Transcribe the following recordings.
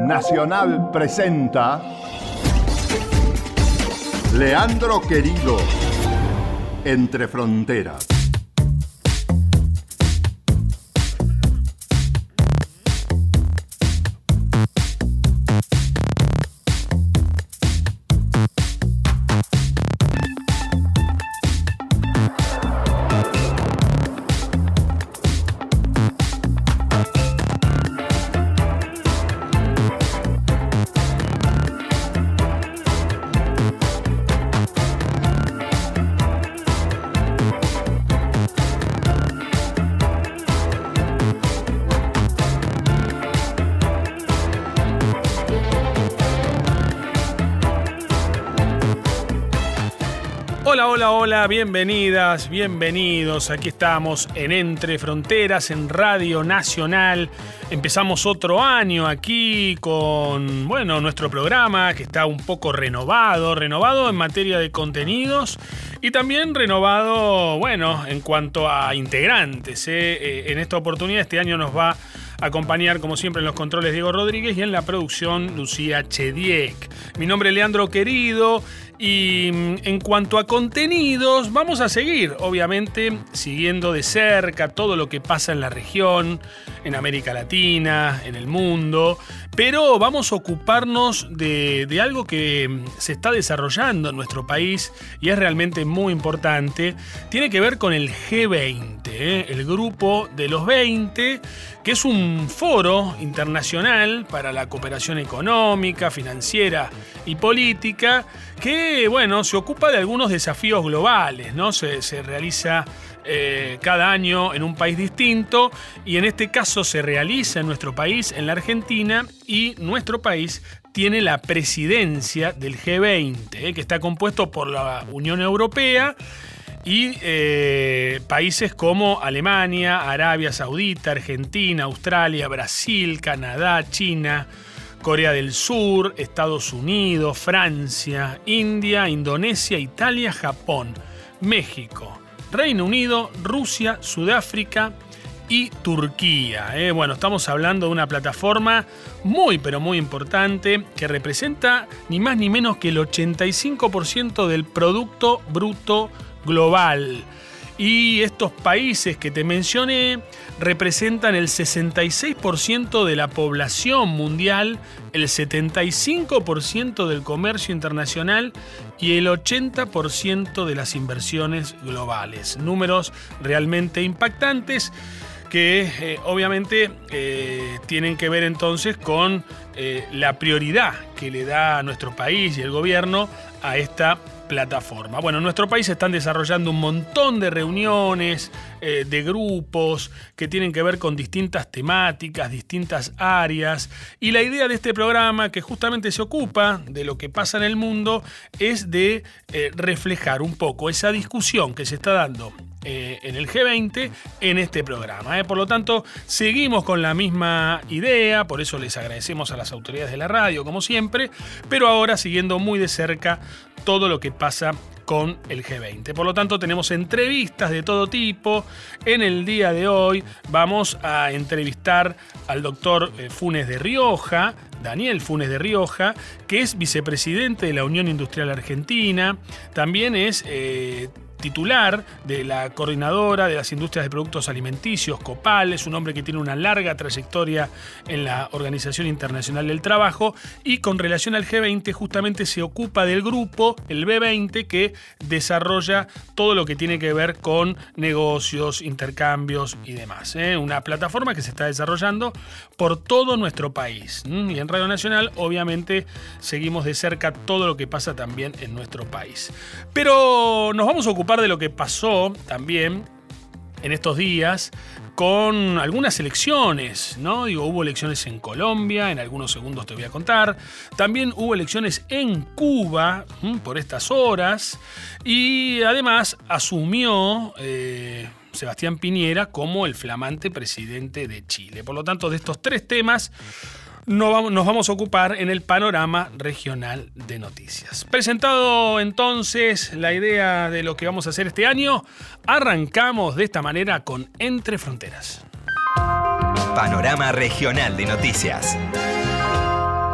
Nacional presenta Leandro Querido, Entre Fronteras. Hola, bienvenidas, bienvenidos. Aquí estamos en Entre Fronteras, en Radio Nacional. Empezamos otro año aquí con, nuestro programa que está un poco renovado en materia de contenidos y también renovado, en cuanto a integrantes. En esta oportunidad, este año nos va a acompañar, como siempre, en los controles Diego Rodríguez y en la producción Lucía Chediek. Mi nombre es Leandro Querido. Y en cuanto a contenidos, vamos a seguir, obviamente, siguiendo de cerca todo lo que pasa en la región, en América Latina, en el mundo, pero vamos a ocuparnos de algo que se está desarrollando en nuestro país y es realmente muy importante. Tiene que ver con el G20, el grupo de los 20, que es un foro internacional para la cooperación económica, financiera y política, que se ocupa de algunos desafíos globales, ¿no? Se realiza cada año en un país distinto y en este caso se realiza en nuestro país, en la Argentina, y nuestro país tiene la presidencia del G20, que está compuesto por la Unión Europea y países como Alemania, Arabia Saudita, Argentina, Australia, Brasil, Canadá, China, Corea del Sur, Estados Unidos, Francia, India, Indonesia, Italia, Japón, México, Reino Unido, Rusia, Sudáfrica y Turquía. Estamos hablando de una plataforma muy, pero muy importante que representa ni más ni menos que el 85% del Producto Bruto Global. Y estos países que te mencioné representan el 66% de la población mundial, el 75% del comercio internacional y el 80% de las inversiones globales. Números realmente impactantes que obviamente tienen que ver entonces con la prioridad que le da a nuestro país y el gobierno a esta plataforma. En nuestro país se están desarrollando un montón de reuniones, de grupos que tienen que ver con distintas temáticas, distintas áreas, y la idea de este programa, que justamente se ocupa de lo que pasa en el mundo, es de reflejar un poco esa discusión que se está dando en el G20 en este programa. Por lo tanto, seguimos con la misma idea, por eso les agradecemos a las autoridades de la radio, como siempre, pero ahora siguiendo muy de cerca todo lo que pasa con el G20. Por lo tanto, tenemos entrevistas de todo tipo. En el día de hoy vamos a entrevistar al doctor Funes de Rioja, Daniel Funes de Rioja, que es vicepresidente de la Unión Industrial Argentina. También es titular de la Coordinadora de las Industrias de Productos Alimenticios, COPAL. Es un hombre que tiene una larga trayectoria en la Organización Internacional del Trabajo y con relación al G20 justamente se ocupa del grupo, el B20, que desarrolla todo lo que tiene que ver con negocios, intercambios y demás. Una plataforma que se está desarrollando por todo nuestro país. Y en Radio Nacional, obviamente, seguimos de cerca todo lo que pasa también en nuestro país. Pero nos vamos a ocupar de lo que pasó también en estos días con algunas elecciones, ¿no? Hubo elecciones en Colombia, en algunos segundos te voy a contar. También hubo elecciones en Cuba por estas horas y además asumió Sebastián Piñera como el flamante presidente de Chile. Por lo tanto, de estos tres temas nos vamos a ocupar en el panorama regional de noticias. Presentado entonces la idea de lo que vamos a hacer este año, arrancamos de esta manera con Entre Fronteras. Panorama regional de noticias.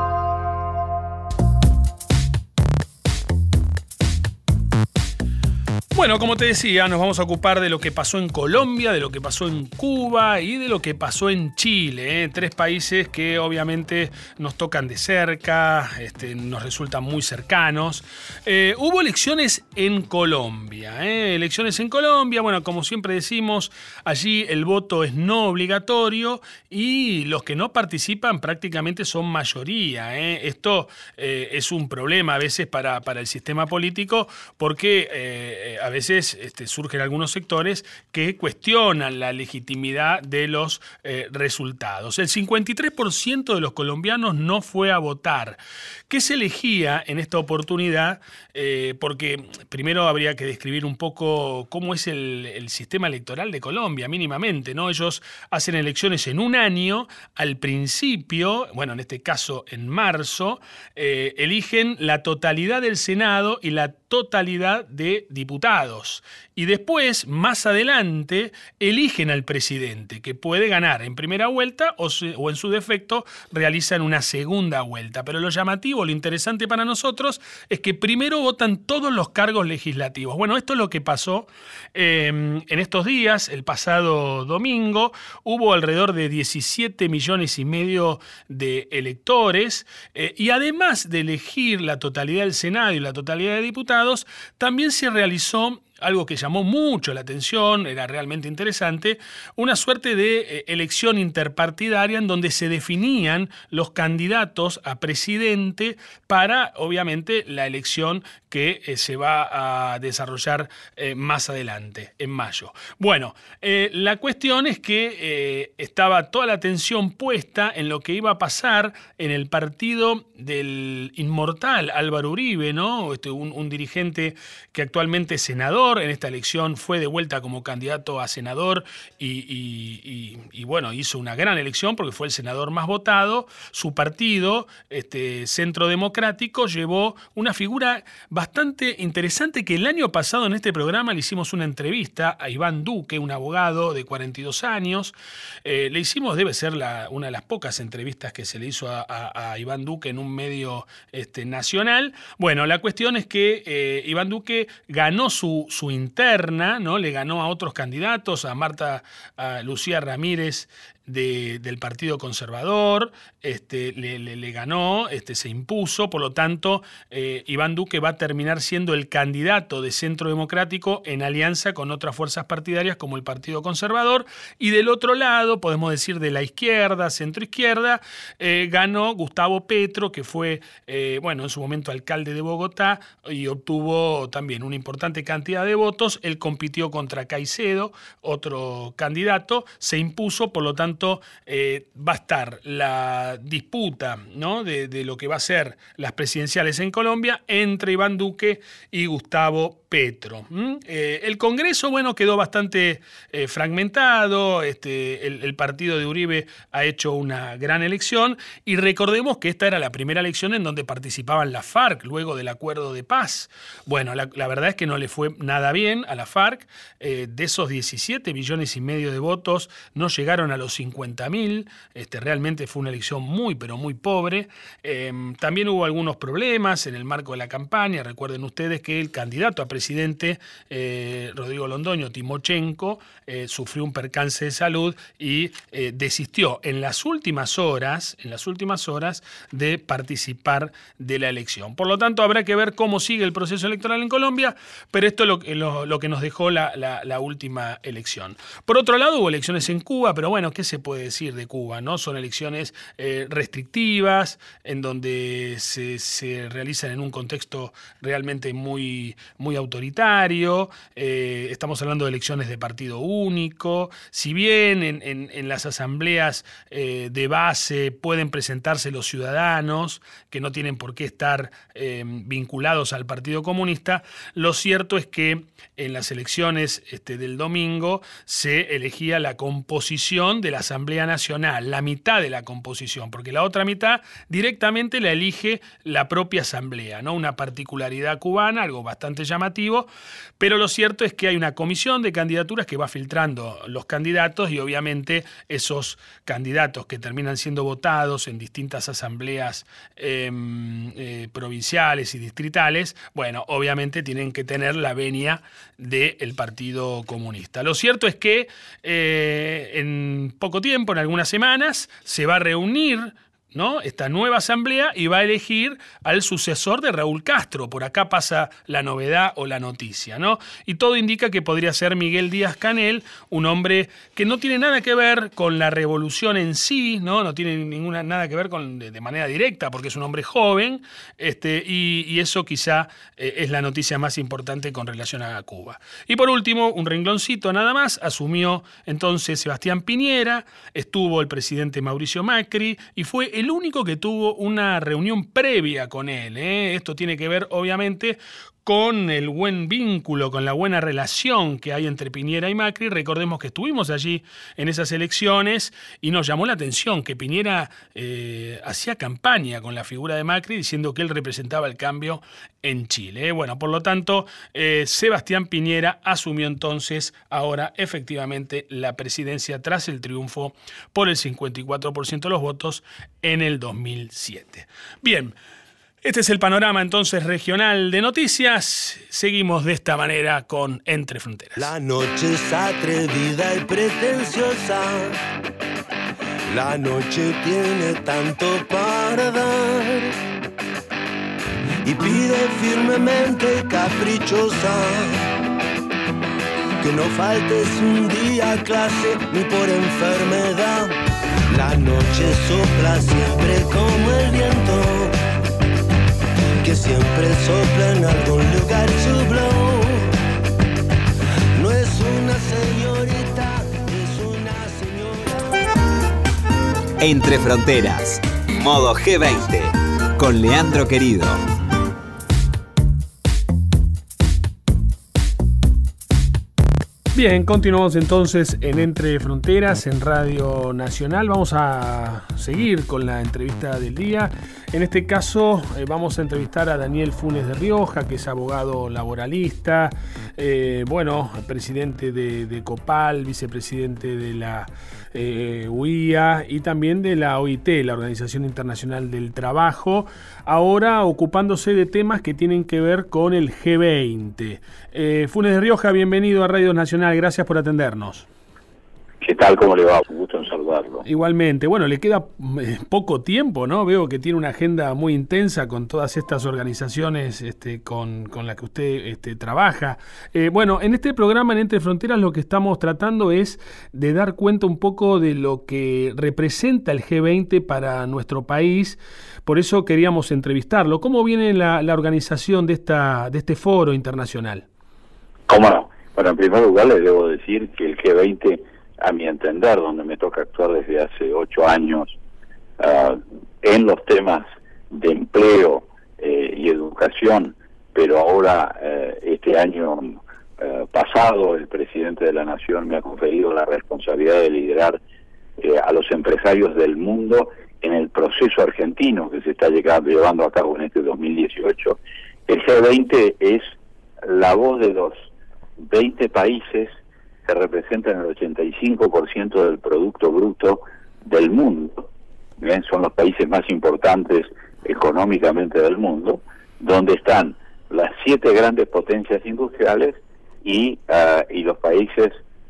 Bueno, como te decía, nos vamos a ocupar de lo que pasó en Colombia, de lo que pasó en Cuba y de lo que pasó en Chile. Tres países que obviamente nos tocan de cerca, nos resultan muy cercanos. Hubo elecciones en Colombia. Elecciones en Colombia, bueno, como siempre decimos, allí el voto es no obligatorio y los que no participan prácticamente son mayoría. Esto es un problema a veces para el sistema político porque a veces surgen algunos sectores que cuestionan la legitimidad de los resultados. El 53% de los colombianos no fue a votar. ¿Qué se elegía en esta oportunidad? Porque primero habría que describir un poco cómo es el sistema electoral de Colombia, mínimamente, ¿no? Ellos hacen elecciones en un año, al principio, bueno, en este caso en marzo, eligen la totalidad del Senado y la totalidad de diputados. Y después, más adelante, eligen al presidente, que puede ganar en primera vuelta o en su defecto realizan una segunda vuelta. Pero lo llamativo, lo interesante para nosotros es que primero votan todos los cargos legislativos. Bueno, esto es lo que pasó en estos días. El pasado domingo hubo alrededor de 17 millones y medio de electores y además de elegir la totalidad del Senado y la totalidad de diputados, también se realizó algo que llamó mucho la atención, era realmente interesante, una suerte de elección interpartidaria en donde se definían los candidatos a presidente para, obviamente, la elección que se va a desarrollar más adelante, en mayo. Bueno, la cuestión es que estaba toda la atención puesta en lo que iba a pasar en el partido del inmortal Álvaro Uribe, ¿no? Un dirigente que actualmente es senador. En esta elección fue de vuelta como candidato a senador y bueno, hizo una gran elección porque fue el senador más votado. Su partido, Centro Democrático, llevó una figura bastante interesante que el año pasado en este programa le hicimos una entrevista a Iván Duque, un abogado de 42 años. Le hicimos, debe ser una de las pocas entrevistas que se le hizo a Iván Duque en un medio nacional. Bueno, la cuestión es que Iván Duque ganó su interna, ¿no? Le ganó a otros candidatos, a Lucía Ramírez del Partido Conservador, le ganó, se impuso, por lo tanto, Iván Duque va a terminar siendo el candidato de Centro Democrático en alianza con otras fuerzas partidarias como el Partido Conservador, y del otro lado, podemos decir de la izquierda, centroizquierda, ganó Gustavo Petro, que fue, en su momento alcalde de Bogotá y obtuvo también una importante cantidad de votos. Él compitió contra Caicedo, otro candidato, se impuso, por lo tanto, va a estar la disputa, ¿no?, de lo que va a ser las presidenciales en Colombia entre Iván Duque y Gustavo Petro. El Congreso, quedó bastante fragmentado. El partido de Uribe ha hecho una gran elección y recordemos que esta era la primera elección en donde participaban las FARC luego del acuerdo de paz. Bueno, la verdad es que no le fue nada bien a la FARC. De esos 17 millones y medio de votos no llegaron a los 50.000. Realmente fue una elección muy, pero muy pobre. También hubo algunos problemas en el marco de la campaña. Recuerden ustedes que el candidato a presidente, Rodrigo Londoño Timochenko, sufrió un percance de salud y desistió en las últimas horas de participar de la elección. Por lo tanto, habrá que ver cómo sigue el proceso electoral en Colombia, pero esto es lo que nos dejó la última elección. Por otro lado, hubo elecciones en Cuba, pero ¿qué se puede decir de Cuba, ¿no? Son elecciones restrictivas, en donde se realizan en un contexto realmente muy, muy autoritario. Estamos hablando de elecciones de partido único. Si bien en las asambleas de base pueden presentarse los ciudadanos, que no tienen por qué estar vinculados al Partido Comunista, lo cierto es que en las elecciones del domingo se elegía la composición de la Asamblea Nacional, la mitad de la composición, porque la otra mitad directamente la elige la propia Asamblea, ¿no? Una particularidad cubana, algo bastante llamativo, legislativo, pero lo cierto es que hay una comisión de candidaturas que va filtrando los candidatos y obviamente esos candidatos que terminan siendo votados en distintas asambleas provinciales y distritales, bueno, obviamente tienen que tener la venia del Partido Comunista. Lo cierto es que en poco tiempo, en algunas semanas, se va a reunir, ¿no?, esta nueva asamblea y va a elegir al sucesor de Raúl Castro. Por acá pasa la novedad o la noticia, ¿no? Y todo indica que podría ser Miguel Díaz-Canel, un hombre que no tiene nada que ver con la revolución en sí, ¿no? No tiene nada que ver con de manera directa, porque es un hombre joven, y eso quizá es la noticia más importante con relación a Cuba. Y por último, un rengloncito nada más, asumió entonces Sebastián Piñera, estuvo el presidente Mauricio Macri y fue el único que tuvo una reunión previa con él. Esto tiene que ver, obviamente, con el buen vínculo, con la buena relación que hay entre Piñera y Macri. Recordemos que estuvimos allí en esas elecciones y nos llamó la atención que Piñera hacía campaña con la figura de Macri diciendo que él representaba el cambio en Chile. Bueno, por lo tanto, Sebastián Piñera asumió entonces ahora efectivamente la presidencia tras el triunfo por el 54% de los votos en el 2007. Bien. Este es el panorama entonces regional de noticias. Seguimos de esta manera con Entre Fronteras. La noche es atrevida y pretenciosa. La noche tiene tanto para dar y pide firmemente y caprichosa que no faltes un día a clase ni por enfermedad. La noche sopla siempre como el viento, que siempre sopla en algún lugar su blow. No es una señorita, es una señora. Entre Fronteras, modo G20, con Leandro Querido. Bien, continuamos entonces en Entre Fronteras, en Radio Nacional. Vamos a seguir con la entrevista del día. En este caso vamos a entrevistar a Daniel Funes de Rioja, que es abogado laboralista, presidente de COPAL, vicepresidente de la UIA y también de la OIT, la Organización Internacional del Trabajo, ahora ocupándose de temas que tienen que ver con el G20. Funes de Rioja, bienvenido a Radio Nacional, gracias por atendernos. ¿Qué tal? ¿Cómo le va? Un gusto en saludarlo. Igualmente. Bueno, le queda poco tiempo, ¿no? Veo que tiene una agenda muy intensa con todas estas organizaciones con las que usted trabaja. En este programa en Entre Fronteras lo que estamos tratando es de dar cuenta un poco de lo que representa el G20 para nuestro país. Por eso queríamos entrevistarlo. ¿Cómo viene la organización de este foro internacional? ¿Cómo no? Bueno, en primer lugar les debo decir que el G20, a mi entender, donde me toca actuar desde hace 8 años en los temas de empleo y educación, pero ahora este año pasado el presidente de la Nación me ha conferido la responsabilidad de liderar a los empresarios del mundo en el proceso argentino que se está llevando a cabo en este 2018. El G20 es la voz de los 20 países que representan el 85% del Producto Bruto del mundo. ¿Bien? Son los países más importantes económicamente del mundo, donde están las 7 grandes potencias industriales y los países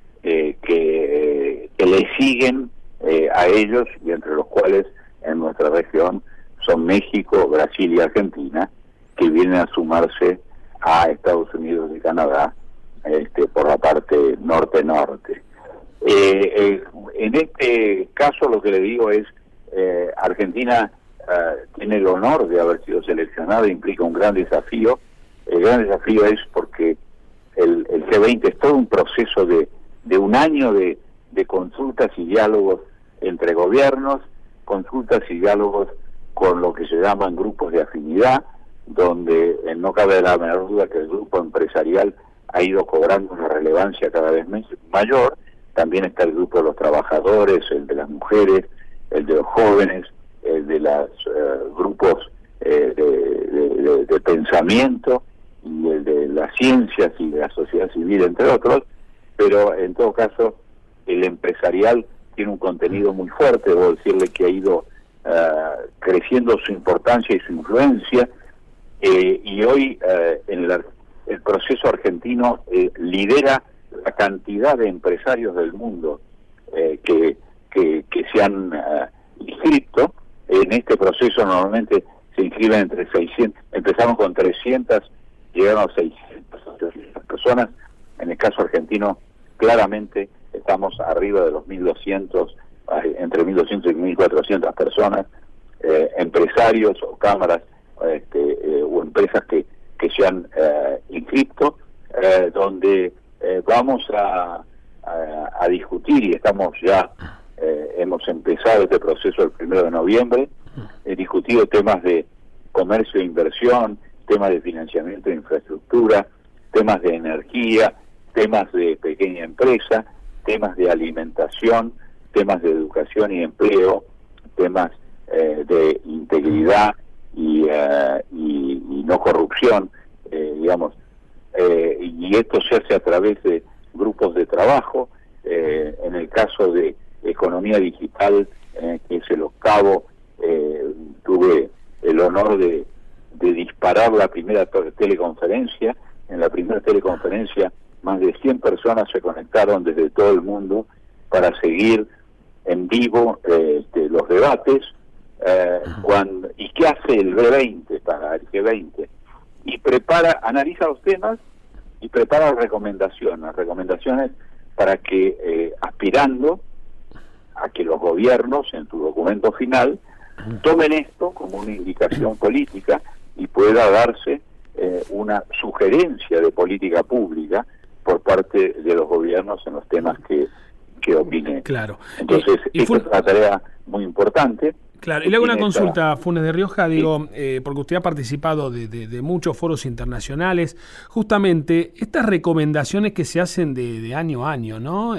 que le siguen a ellos, y entre los cuales en nuestra región son México, Brasil y Argentina, que vienen a sumarse a Estados Unidos y Canadá por la parte norte-norte. En este caso lo que le digo es, Argentina tiene el honor de haber sido seleccionada, implica un gran desafío. El gran desafío es porque el G20 es todo un proceso de un año de consultas y diálogos entre gobiernos, consultas y diálogos con lo que se llaman grupos de afinidad, donde no cabe la menor duda que el grupo empresarial ha ido cobrando una relevancia cada vez mayor. También está el grupo de los trabajadores, el de las mujeres, el de los jóvenes, el de los grupos de pensamiento y el de de las ciencias y de la sociedad civil, entre otros, pero en todo caso el empresarial tiene un contenido muy fuerte. Debo decirle que ha ido creciendo su importancia y su influencia, y hoy el proceso argentino lidera la cantidad de empresarios del mundo que se han inscrito en este proceso. Normalmente se inscriben entre 600, empezaron con 300, llegaron a 600 personas. En el caso argentino, claramente estamos arriba de los 1.200, entre 1.200 y 1.400 personas, empresarios o cámaras o empresas que se han inscrito, donde vamos a discutir, y estamos ya, hemos empezado este proceso el 1 de noviembre, discutido temas de comercio e inversión, temas de financiamiento de infraestructura, temas de energía, temas de pequeña empresa, temas de alimentación, temas de educación y empleo, temas de integridad y no corrupción, digamos, y esto se hace a través de grupos de trabajo. En el caso de economía digital, que es el octavo, tuve el honor de disparar la primera teleconferencia. En la primera teleconferencia más de 100 personas se conectaron desde todo el mundo para seguir en vivo los debates. ¿Y qué hace el G20 para el G20? Y analiza los temas y prepara recomendaciones para que, aspirando a que los gobiernos en su documento final tomen esto como una indicación política y pueda darse una sugerencia de política pública por parte de los gobiernos en los temas que opinen. Claro. Entonces, esta es una tarea muy importante. Claro, y le hago una consulta, Funes de Rioja, digo, porque usted ha participado de muchos foros internacionales. Justamente, estas recomendaciones que se hacen de año a año, ¿no?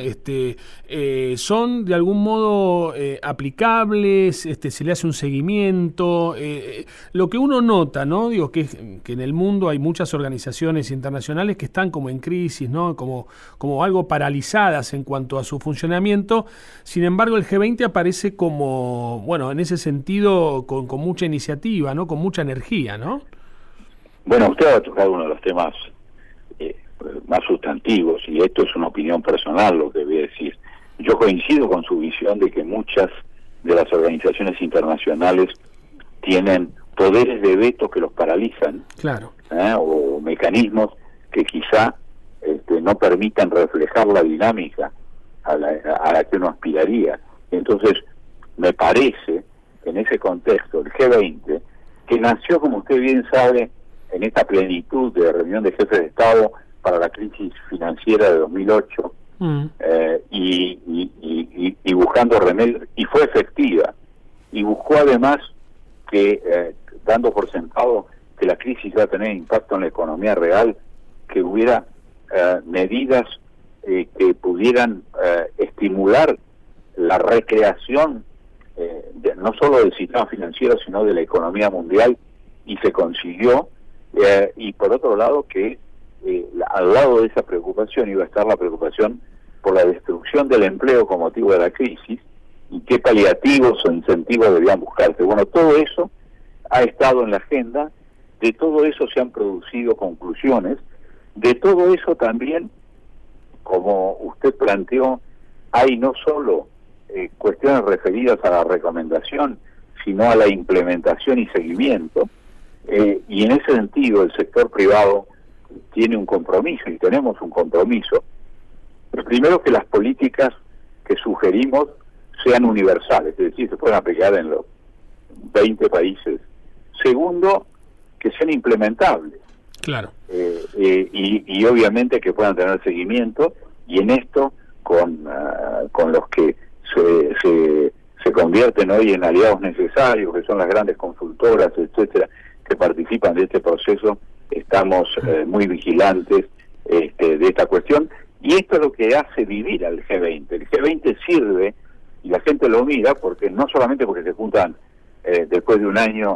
¿Son de algún modo aplicables? ¿Se le hace un seguimiento? Lo que uno nota, ¿no? Digo, que en el mundo hay muchas organizaciones internacionales que están como en crisis, ¿no? Como algo paralizadas en cuanto a su funcionamiento. Sin embargo, el G20 aparece como, bueno, en ese sentido con mucha iniciativa, ¿no? Con mucha energía, ¿no? Bueno, usted ha tocado uno de los temas más sustantivos, y esto es una opinión personal lo que voy a decir. Yo coincido con su visión de que muchas de las organizaciones internacionales tienen poderes de veto que los paralizan, claro, o mecanismos que quizá no permitan reflejar la dinámica a la que uno aspiraría. Entonces, me parece, en ese contexto, el G20, que nació, como usted bien sabe, en esta plenitud de reunión de jefes de Estado para la crisis financiera de 2008, y buscando remedios, y fue efectiva, y buscó además que, dando por sentado que la crisis iba a tener impacto en la economía real, que hubiera medidas que pudieran estimular la recreación no solo del sistema financiero, sino de la economía mundial, y se consiguió. Y por otro lado, que al lado de esa preocupación iba a estar la preocupación por la destrucción del empleo con motivo de la crisis, y qué paliativos o incentivos debían buscarse. Bueno, todo eso ha estado en la agenda, de todo eso se han producido conclusiones, de todo eso también, como usted planteó, hay no solo cuestiones referidas a la recomendación, sino a la implementación y seguimiento, y en ese sentido el sector privado tiene un compromiso, y tenemos un compromiso. Pero primero, que las políticas que sugerimos sean universales, es decir, se puedan aplicar en los 20 países. Segundo, que sean implementables. Claro. Y obviamente que puedan tener seguimiento, y en esto con los que se convierten hoy en aliados necesarios, que son las grandes consultoras, etcétera, que participan de este proceso, estamos muy vigilantes de esta cuestión, y esto es lo que hace vivir al G20. El G20 sirve, y la gente lo mira, porque no solamente porque se juntan después de un año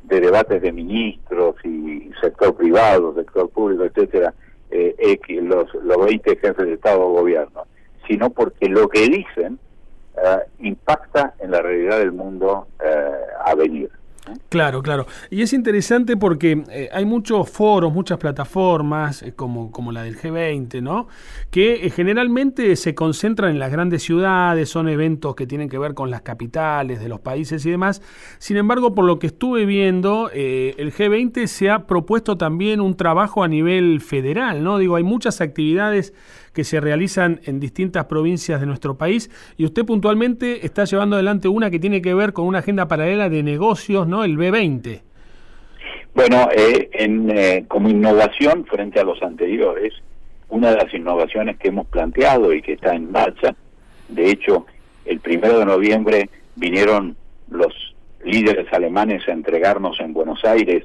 de debates de ministros y sector privado, sector público, etcétera, los 20 jefes de Estado o gobierno, sino porque lo que dicen impacta en la realidad del mundo a venir. Claro, claro. Y es interesante porque hay muchos foros, muchas plataformas, como la del G20, ¿no? Que generalmente se concentran en las grandes ciudades, son eventos que tienen que ver con las capitales de los países y demás. Sin embargo, por lo que estuve viendo, el G20 se ha propuesto también un trabajo a nivel federal, ¿no? Digo, hay muchas actividades que se realizan en distintas provincias de nuestro país, y usted puntualmente está llevando adelante una que tiene que ver con una agenda paralela de negocios, ¿no? El B20. Bueno, como innovación frente a los anteriores, una de las innovaciones que hemos planteado y que está en marcha, de hecho, el 1 de noviembre vinieron los líderes alemanes a entregarnos en Buenos Aires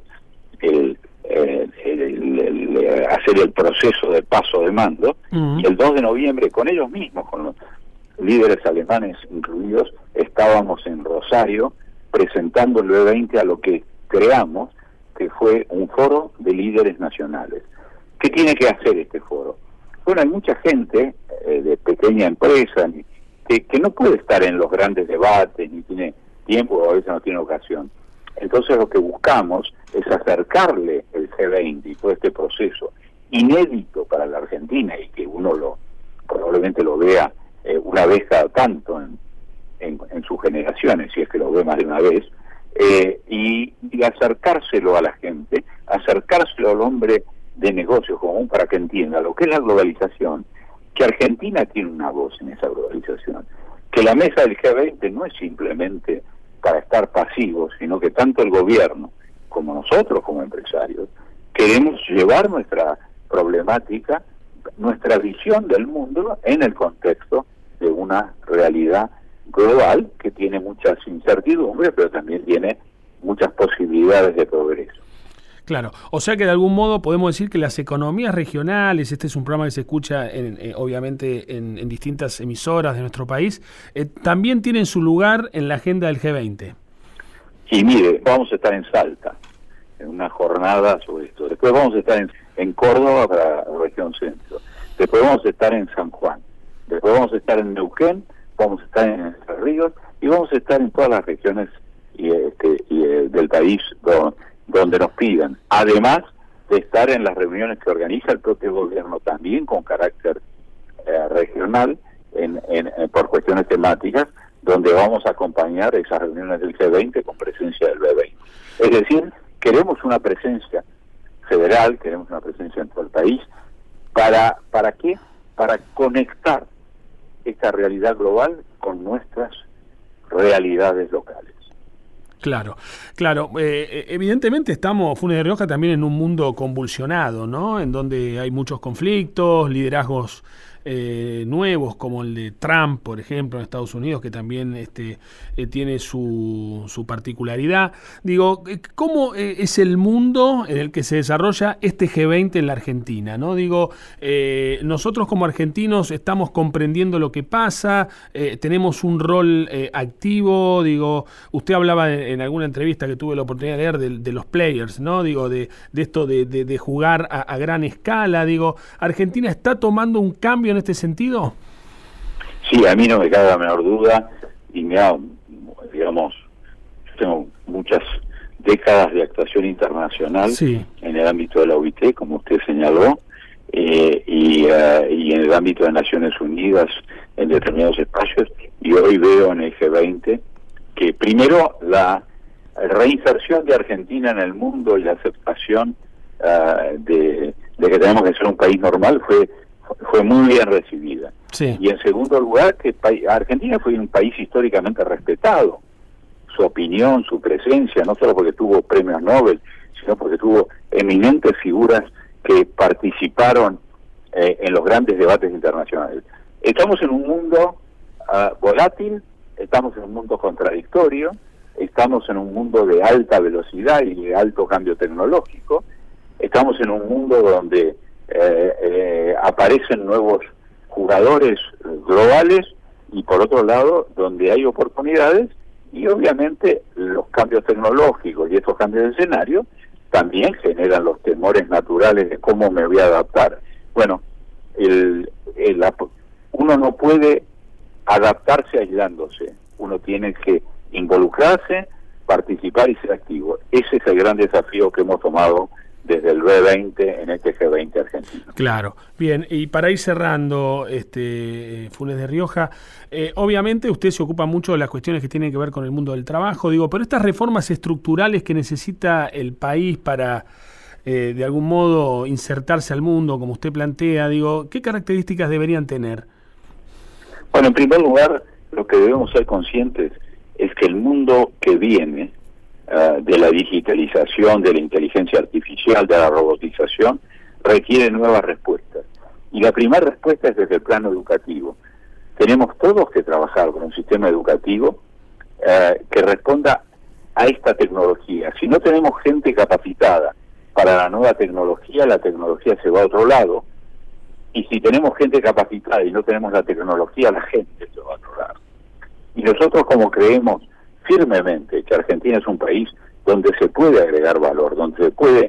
hacer el proceso de paso de mando, y el 2 de noviembre con ellos mismos, con los líderes alemanes incluidos, estábamos en Rosario presentando el B20 a lo que creamos que fue un foro de líderes nacionales. ¿Qué tiene que hacer este foro? Bueno, hay mucha gente de pequeña empresa que no puede estar en los grandes debates, ni tiene tiempo o a veces no tiene ocasión. Entonces lo que buscamos es acercarle el G20 y todo este proceso inédito para la Argentina, y que uno probablemente lo vea una vez cada tanto en sus generaciones, si es que lo ve más de una vez, y acercárselo a la gente, acercárselo al hombre de negocios común para que entienda lo que es la globalización, que Argentina tiene una voz en esa globalización, que la mesa del G20 no es simplemente para estar pasivos, sino que tanto el gobierno como nosotros como empresarios queremos llevar nuestra problemática, nuestra visión del mundo en el contexto de una realidad global que tiene muchas incertidumbres, pero también tiene muchas posibilidades de progreso. Claro, o sea que de algún modo podemos decir que las economías regionales, este es un programa que se escucha obviamente en distintas emisoras de nuestro país, también tienen su lugar en la agenda del G20. Y mire, vamos a estar en Salta, en una jornada sobre esto. Después vamos a estar en Córdoba, para la región centro. Después vamos a estar en San Juan. Después vamos a estar en Neuquén, vamos a estar en Entre Ríos, y vamos a estar en todas las regiones del país donde nos pidan, además de estar en las reuniones que organiza el propio gobierno también con carácter regional por cuestiones temáticas, donde vamos a acompañar esas reuniones del G20 con presencia del B20. Es decir, queremos una presencia federal, queremos una presencia en todo el país. ¿Para qué? Para conectar esta realidad global con nuestras realidades locales. Claro, claro. Evidentemente estamos, Funes de Rioja, también en un mundo convulsionado, ¿no? En donde hay muchos conflictos, liderazgos nuevos, como el de Trump, por ejemplo, en Estados Unidos, que también tiene su particularidad. Digo, ¿cómo es el mundo en el que se desarrolla este G20 en la Argentina, ¿no? Digo, nosotros como argentinos estamos comprendiendo lo que pasa, tenemos un rol activo. Digo, usted hablaba en alguna entrevista que tuve la oportunidad de leer de los players, ¿no? Digo, de esto de jugar a gran escala. Digo, ¿Argentina está tomando un cambio en este sentido? Sí, a mí no me cabe la menor duda, y digamos, yo tengo muchas décadas de actuación internacional, sí, en el ámbito de la OIT, como usted señaló, y en el ámbito de Naciones Unidas en determinados espacios, y hoy veo en el G20 que primero la reinserción de Argentina en el mundo y la aceptación de que tenemos que ser un país normal fue muy bien recibida. Sí. Y en segundo lugar, que Argentina fue un país históricamente respetado. Su opinión, su presencia, no solo porque tuvo premios Nobel, sino porque tuvo eminentes figuras que participaron en los grandes debates internacionales. Estamos en un mundo volátil, estamos en un mundo contradictorio, estamos en un mundo de alta velocidad y de alto cambio tecnológico, estamos en un mundo donde aparecen nuevos jugadores globales, y por otro lado donde hay oportunidades Y obviamente los cambios tecnológicos y estos cambios de escenario también generan los temores naturales de cómo me voy a adaptar. Bueno, uno no puede adaptarse aislándose, uno tiene que involucrarse, participar y ser activo. Ese es el gran desafío que hemos tomado desde el B20 en este G20 argentino. Claro. Bien, y para ir cerrando, Funes de Rioja, obviamente usted se ocupa mucho de las cuestiones que tienen que ver con el mundo del trabajo, pero estas reformas estructurales que necesita el país para, de algún modo, insertarse al mundo, como usted plantea, ¿qué características deberían tener? Bueno, en primer lugar, lo que debemos ser conscientes es que el mundo que viene de la digitalización, de la inteligencia artificial, de la robotización, requiere nuevas respuestas. Y la primera respuesta es desde el plano educativo. Tenemos todos que trabajar con un sistema educativo que responda a esta tecnología. Si no tenemos gente capacitada para la nueva tecnología, la tecnología se va a otro lado. Y si tenemos gente capacitada y no tenemos la tecnología, la gente se va a otro lado. Y nosotros, como creemos firmemente que Argentina es un país donde se puede agregar valor, donde se puede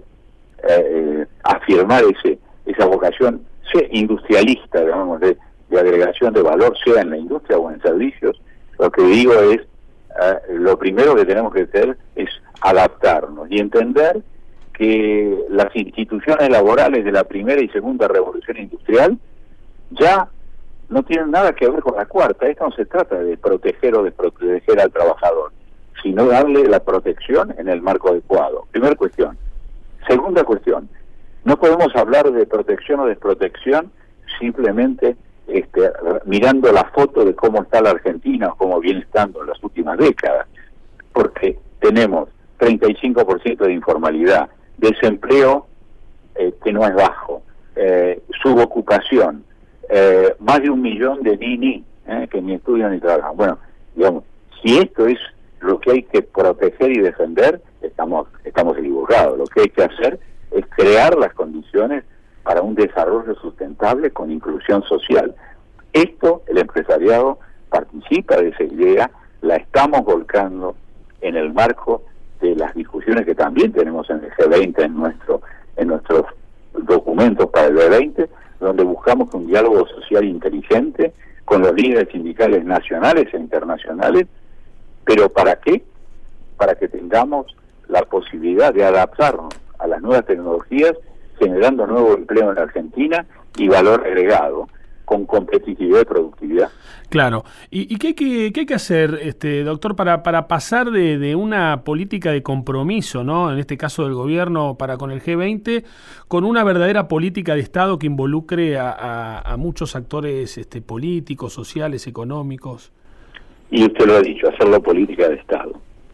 afirmar esa vocación industrialista, digamos, de agregación de valor, sea en la industria o en servicios, lo que digo es, lo primero que tenemos que hacer es adaptarnos y entender que las instituciones laborales de la primera y segunda revolución industrial ya no tienen nada que ver con la cuarta. Esto no se trata de proteger o desproteger al trabajador, sino darle la protección en el marco adecuado. Primera cuestión. Segunda cuestión, no podemos hablar de protección o desprotección simplemente mirando la foto de cómo está la Argentina o cómo viene estando en las últimas décadas, porque tenemos 35% de informalidad, desempleo que no es bajo, subocupación, más de 1 millón de ni que ni estudian ni trabajan. Bueno, digamos, si esto es lo que hay que proteger y defender, estamos equivocados. Lo que hay que hacer es crear las condiciones para un desarrollo sustentable con inclusión social. Esto, el empresariado participa de esa idea, la estamos volcando en el marco de las discusiones que también tenemos en el G20, en nuestros documentos para el G20, donde buscamos un diálogo social inteligente con los líderes sindicales nacionales e internacionales. ¿Pero para qué? Para que tengamos la posibilidad de adaptarnos a las nuevas tecnologías, generando nuevo empleo en la Argentina y valor agregado, con competitividad y productividad. Claro. ¿Y qué hay que hacer, doctor, para pasar de una política de compromiso, ¿no?, en este caso del gobierno para con el G20, con una verdadera política de Estado que involucre a muchos actores políticos, sociales, económicos? Y usted lo ha dicho, hacerlo política de Estado.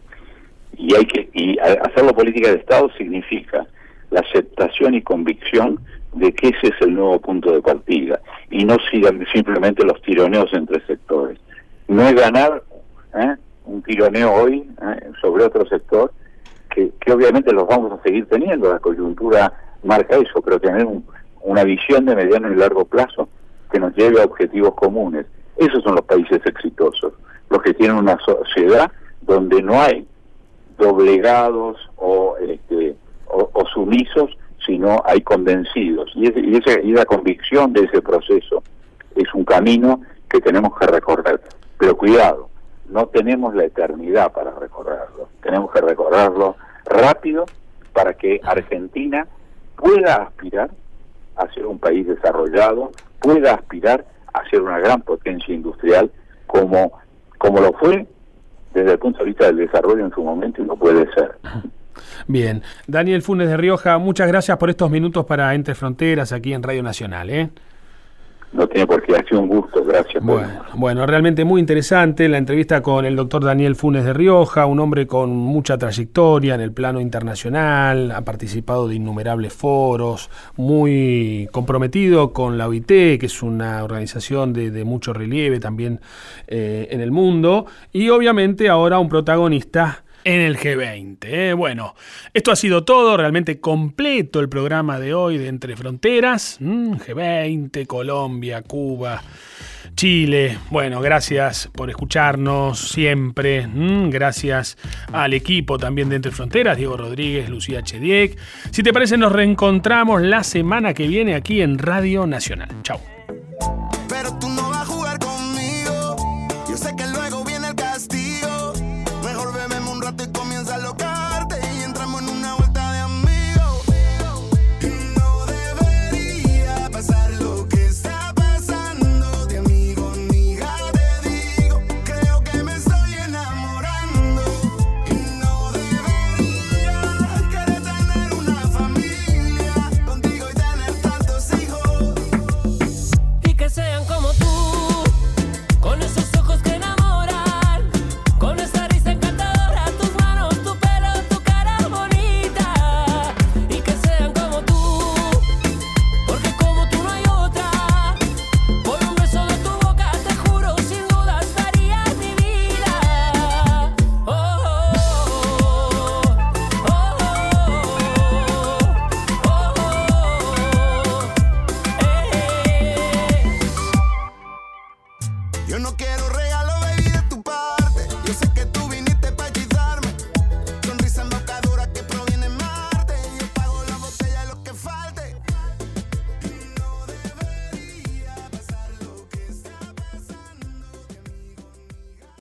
Y hacerlo política de Estado significa la aceptación y convicción de que ese es el nuevo punto de partida, y no sigan simplemente los tironeos entre sectores. No es ganar un tironeo hoy sobre otro sector, que obviamente los vamos a seguir teniendo, la coyuntura marca eso, pero tener una visión de mediano y largo plazo que nos lleve a objetivos comunes. Esos son los países exitosos, los que tienen una sociedad donde no hay doblegados o sumisos, sino hay convencidos. Y la convicción de ese proceso es un camino que tenemos que recorrer. Pero cuidado, no tenemos la eternidad para recorrerlo. Tenemos que recorrerlo rápido para que Argentina pueda aspirar a ser un país desarrollado, pueda aspirar a ser una gran potencia industrial como lo fue desde el punto de vista del desarrollo en su momento y no puede ser. Bien. Daniel Funes de Rioja, muchas gracias por estos minutos para Entre Fronteras aquí en Radio Nacional. No tiene por qué, ha sido un gusto, gracias. Bueno, realmente muy interesante la entrevista con el doctor Daniel Funes de Rioja, un hombre con mucha trayectoria en el plano internacional, ha participado de innumerables foros, muy comprometido con la OIT, que es una organización de mucho relieve también en el mundo, y obviamente ahora un protagonista en el G20. Bueno, esto ha sido todo, realmente completo el programa de hoy de Entre Fronteras. G20, Colombia, Cuba, Chile. Bueno, gracias por escucharnos siempre. Gracias al equipo también de Entre Fronteras, Diego Rodríguez, Lucía Chediek. Si te parece, nos reencontramos la semana que viene aquí en Radio Nacional. Chau.